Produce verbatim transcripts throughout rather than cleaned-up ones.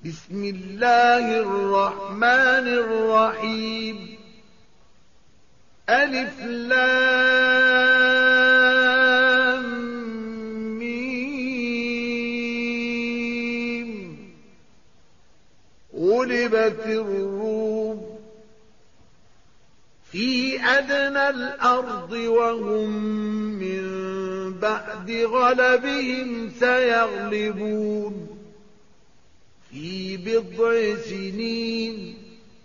بسم الله الرحمن الرحيم. ألف لام ميم. غلبت الروم في أدنى الأرض وهم من بعد غلبهم سيغلبون في بضع سنين.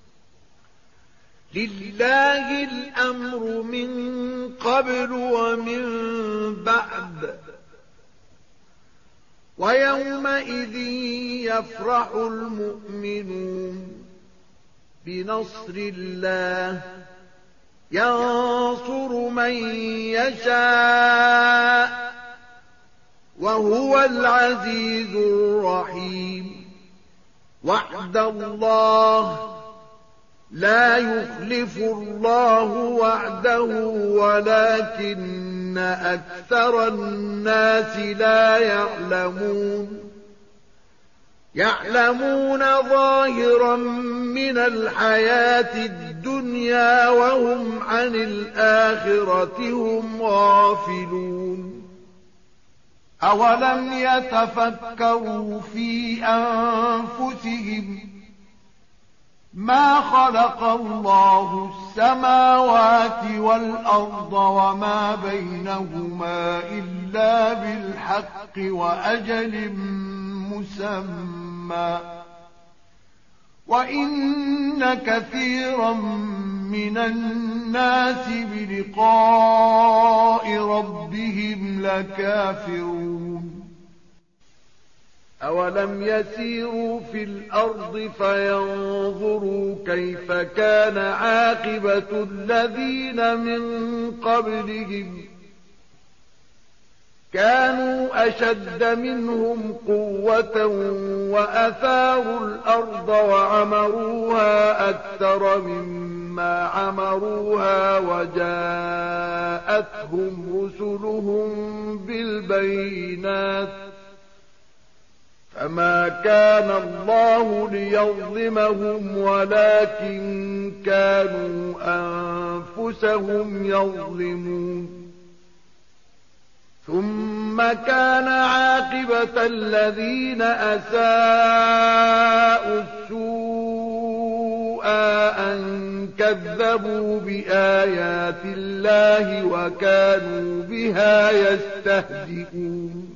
لله الأمر من قبل ومن بعد ويومئذ يفرح المؤمنون بنصر الله ينصر من يشاء وهو العزيز الرحيم. وعد الله لا يخلف الله وعده ولكن أكثر الناس لا يعلمون. يعلمون ظاهرا من الحياة الدنيا وهم عن الآخرة هم غافلون. أولم يتفكروا في أنفسهم ما خلق الله السماوات والأرض وما بينهما إلا بالحق وأجل مسمى وإن كثيرا من الناس بلقاء ربهم لكافرون. أولم يسيروا في الأرض فينظروا كيف كان عاقبة الذين من قبلهم كانوا أشد منهم قوة وأثاروا الأرض وعمروها أكثر مما عمروها وجاءتهم رسلهم بالبينات فما كان الله ليظلمهم ولكن كانوا أنفسهم يظلمون. ثم كان عاقبة الذين أساءوا السوء أن كذبوا بآيات الله وكانوا بها يستهزئون.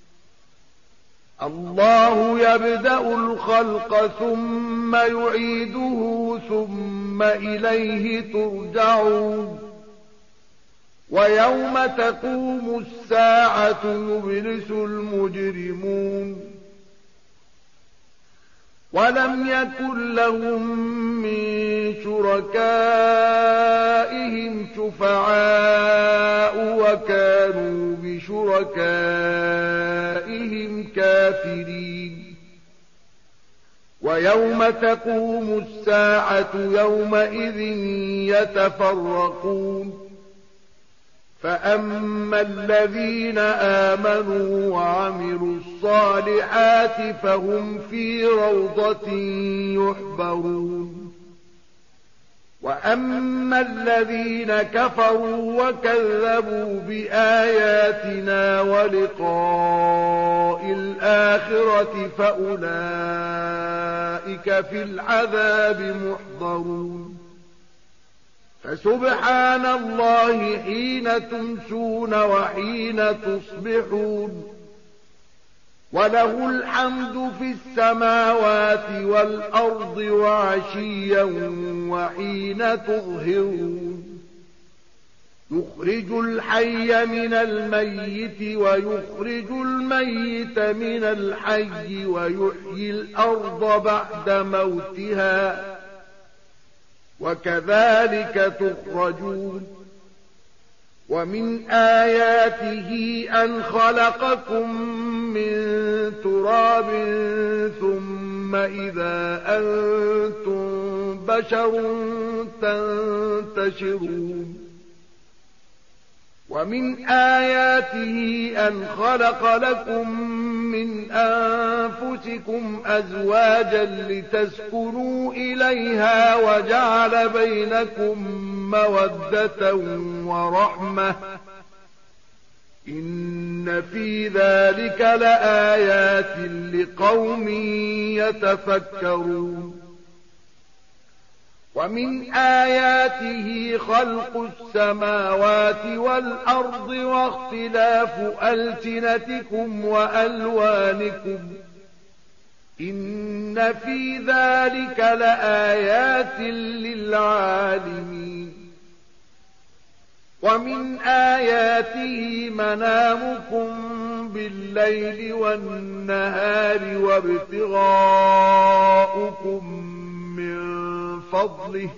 الله يبدأ الخلق ثم يعيده ثم إليه ترجعون. ويوم تقوم الساعة يبلس المجرمون ولم يكن لهم من شركائهم شفعاء وكانوا بشركائهم كافرين. ويوم تقوم الساعة يومئذ يتفرقون فأما الذين آمنوا وعملوا الصالحات فهم في روضة يحبرون. وأما الذين كفروا وكذبوا بآياتنا ولقاء الآخرة فأولئك في العذاب محضرون. فسبحان الله حين تمسون وحين تصبحون وله الحمد في السماوات والأرض وعشيا وحين تظهرون. يخرج الحي من الميت ويخرج الميت من الحي ويحيي الأرض بعد موتها وكذلك تخرجون. ومن آياته أن خلقكم من تراب ثم إذا أنتم بشر تنتشرون. ومن آياته أن خلق لكم من أنفسكم أزواجا لتسكنوا إليها وجعل بينكم مودة ورحمة إن في ذلك لآيات لقوم يتفكرون ومن آياته خلق السماوات والأرض واختلاف ألسنتكم وألوانكم إن في ذلك لآيات للعالمين ومن آياته منامكم بالليل والنهار وابتغاؤكم من فضله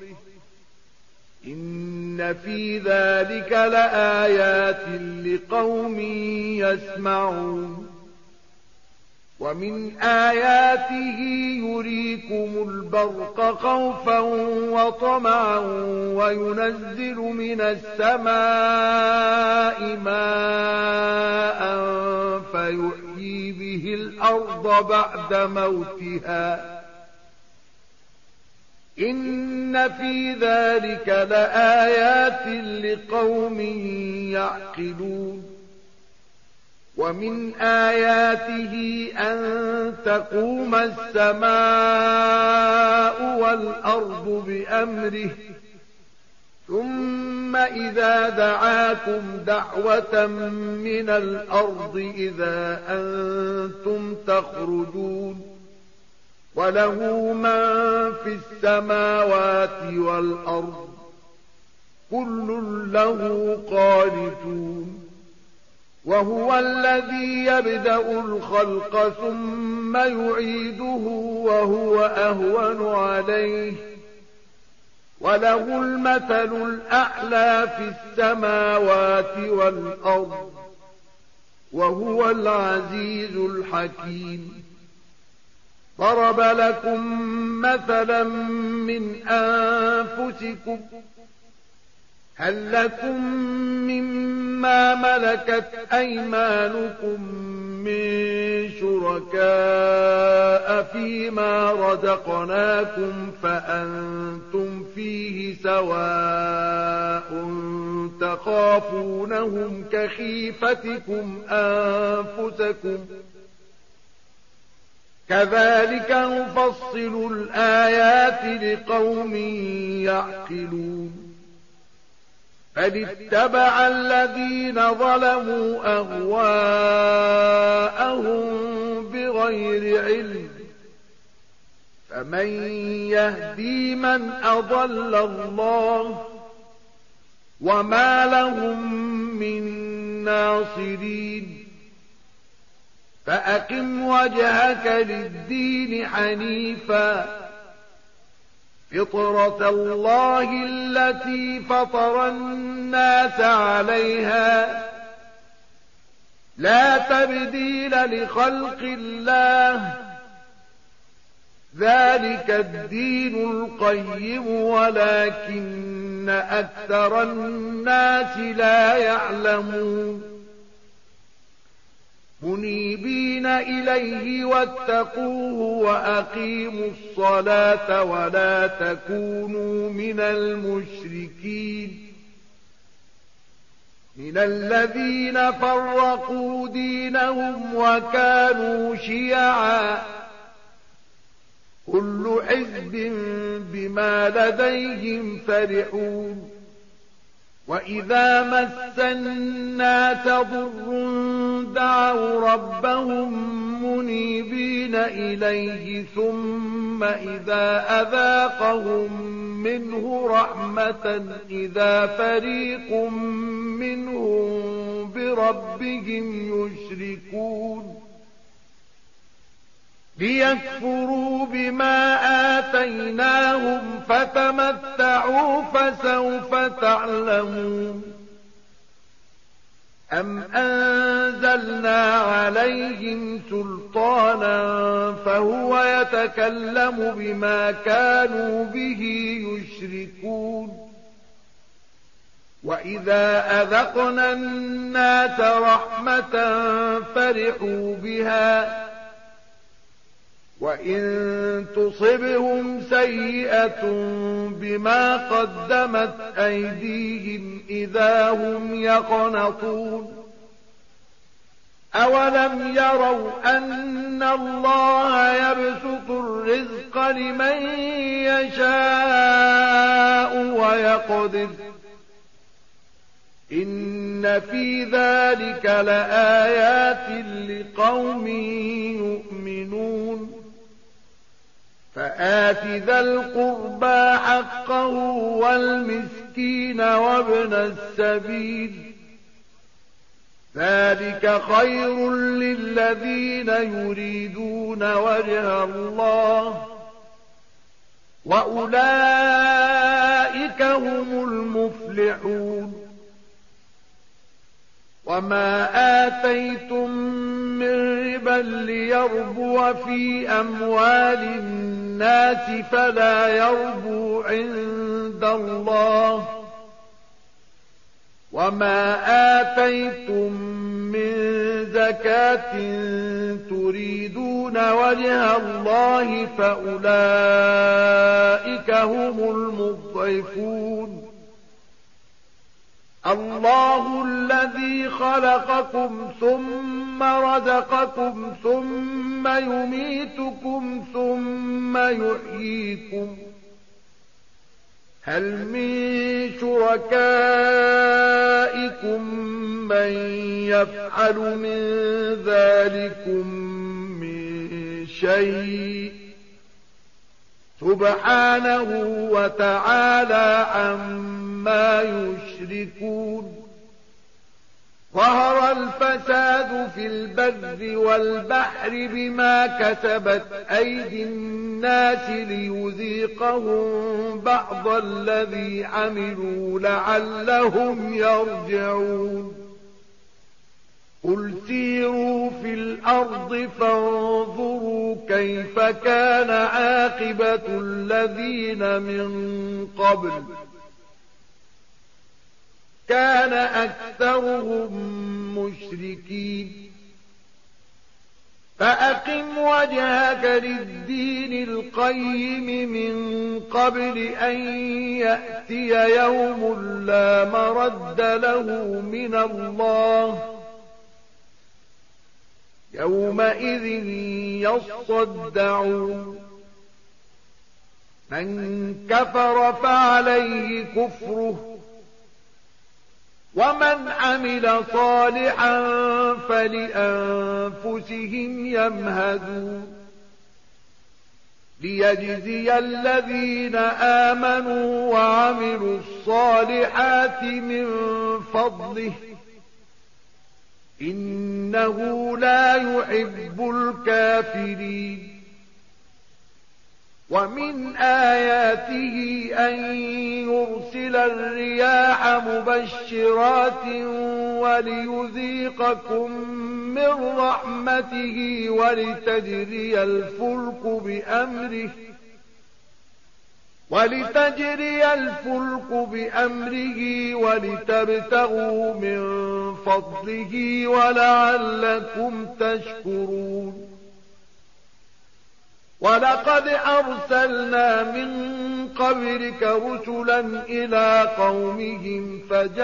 إن في ذلك لآيات لقوم يسمعون ومن آياته يريكم البرق خوفا وطمعا وينزل من السماء ماء فيحيي به الأرض بعد موتها إن في ذلك لآيات لقوم يعقلون ومن آياته أن تقوم السماء والأرض بأمره ثم إذا دعاكم دعوة من الأرض إذا أنتم تخرجون وله من في السماوات والأرض كل له قانتون وهو الذي يبدأ الخلق ثم يعيده وهو أهون عليه وله المثل الأعلى في السماوات والأرض وهو العزيز الحكيم ضرب لكم مثلا من أنفسكم هل لكم مما ملكت أيمانكم من شركاء فيما رزقناكم فأنتم فيه سواء تخافونهم كخيفتكم أنفسكم كذلك نفصل الآيات لقوم يعقلون بل اتبع الذين ظلموا أهواءهم بغير علم فمن يهدي من أضل الله وما لهم من ناصرين فأقم وجهك للدين حنيفا فطرة الله التي فطر الناس عليها لا تبديل لخلق الله ذلك الدين القيم ولكن أكثر الناس لا يعلمون منيبين إليه واتقوه وأقيموا الصلاة ولا تكونوا من المشركين من الذين فرقوا دينهم وكانوا شيعا كل حزب بما لديهم فرحون وإذا مس الناس ضر دعوا ربهم منيبين إليه ثم إذا أذاقهم منه رحمة إذا فريق منهم بربهم يشركون ليكفروا بما آتيناهم فتمتعوا فسوف تعلمون أم أنزلنا عليهم سلطانا فهو يتكلم بما كانوا به يشركون وإذا أذقنا الناس رحمة فرحوا بها وإن تصبهم سيئة بما قدمت أيديهم إذا هم يقنطون أولم يروا أن الله يبسط الرزق لمن يشاء ويقدر إن في ذلك لآيات لقوم يؤمنون فآت ذا القربى حقه والمسكين وابن السبيل ذلك خير للذين يريدون وجه الله وأولئك هم المفلحون وما آتيتم من ربا ليربو في أموال الناس فلا يربو عند الله وما آتيتم من زكاة تريدون وجه الله فأولئك هم المضعفون الله الذي خلقكم ثم رزقكم ثم يميتكم ثم يحييكم هل من شركائكم من يفعل من ذلكم من شيء سبحانه وتعالى عما يشركون ظهر الفساد في البر والبحر بما كسبت أيدي الناس ليذيقهم بعض الذي عملوا لعلهم يرجعون قل سيروا في الأرض فانظروا كيف كان عاقبة الذين من قبل كان أكثرهم مشركين فأقم وجهك للدين القيم من قبل أن يأتي يوم لا مرد له من الله يومئذ يصدعون من كفر فعليه كفره ومن عمل صالحا فلأنفسهم يمهدون ليجزي الذين آمنوا وعملوا الصالحات من فضله إنه لا يحب الكافرين ومن آياته أن يرسل الرياح مبشرات وليذيقكم من رحمته ولتجري الفلك بأمره ولتجري الفلك بأمره ولتبتغوا من فضله ولعلكم تشكرون ولقد أرسلنا من قبلك رسلا إلى قومهم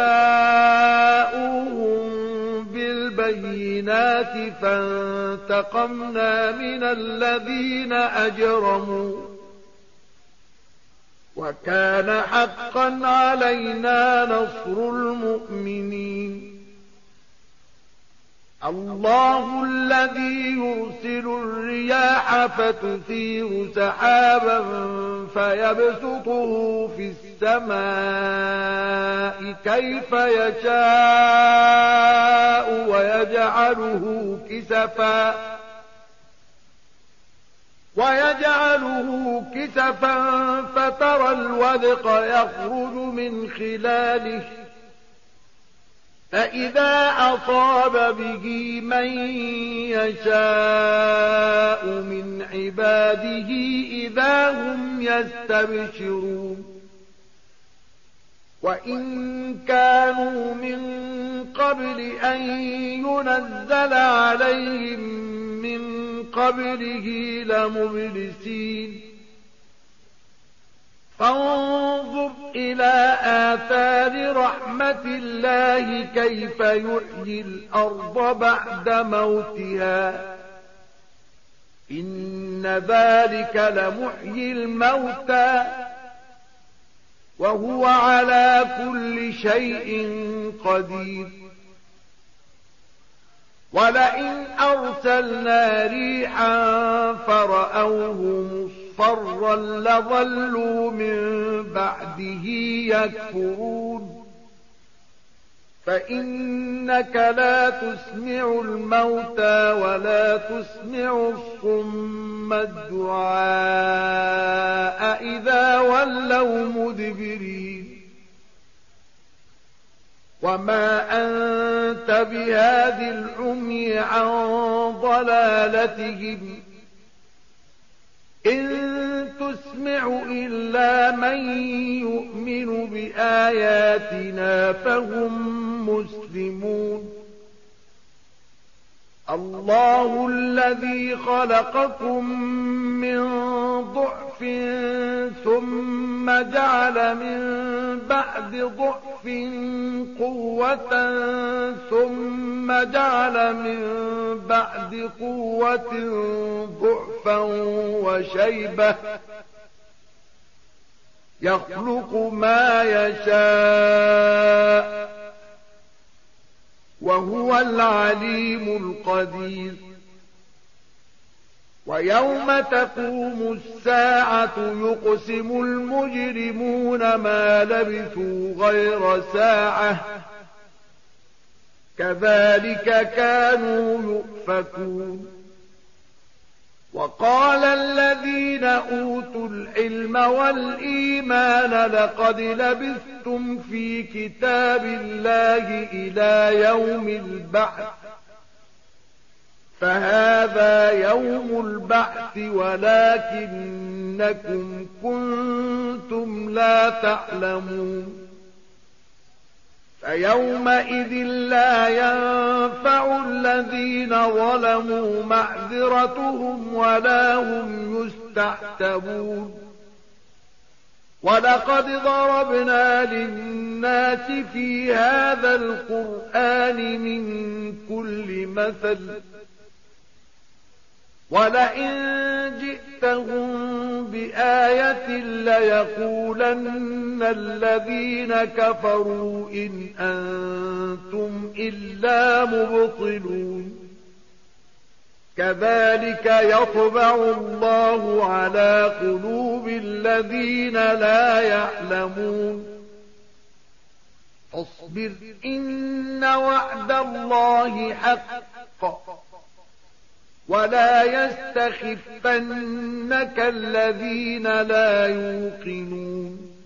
فجاءوهم بالبينات فانتقمنا من الذين أجرموا وكان حقا علينا نصر المؤمنين الله الذي يرسل الرياح فتثير سحابا فيبسطه في السماء كيف يشاء ويجعله كسفا ويجعله كسفا فترى الودق يخرج من خلاله فإذا أصاب به من يشاء من عباده إذا هم يستبشرون وإن كانوا من قبل أن ينزل عليهم من قبله لمبلسين فانظر إلى آثار رحمة الله كيف يحيي الأرض بعد موتها إن ذلك لمحيي الموتى وهو على كل شيء قدير ولئن أرسلنا ريحا فرأوه مصفرا لظلوا من بعده يكفرون فإنك لا تسمع الموتى ولا تسمع الصم الدعاء إذا ولوا مدبرين وما أنت بهاد العمي عن ضلالتهم إن تسمع إلا من يؤمن بآياتنا فهم مسلمون الله الذي خلقكم من ضعف ثم جعل من بعد ضعف قوة ثم جعل من بعد قوة ضعفا وشيبة يخلق ما يشاء وهو العليم القدير ويوم تقوم الساعة يقسم المجرمون ما لبثوا غير ساعة كذلك كانوا يؤفكون وقال الذين أوتوا العلم والإيمان لقد لبثتم في كتاب الله إلى يوم البعث فهذا يوم البعث ولكنكم كنتم لا تعلمون فيومئذ لا ينفع الذين ظلموا معذرتهم ولا هم يستعتبون ولقد ضربنا للناس في هذا القرآن من كل مثل ولئن جئتهم بآية ليقولن الذين كفروا إن أنتم إلا مبطلون كذلك يطبع الله على قلوب الذين لا يعلمون فاصبر إن وعد الله حق ولا يستخفنك الذين لا يوقنون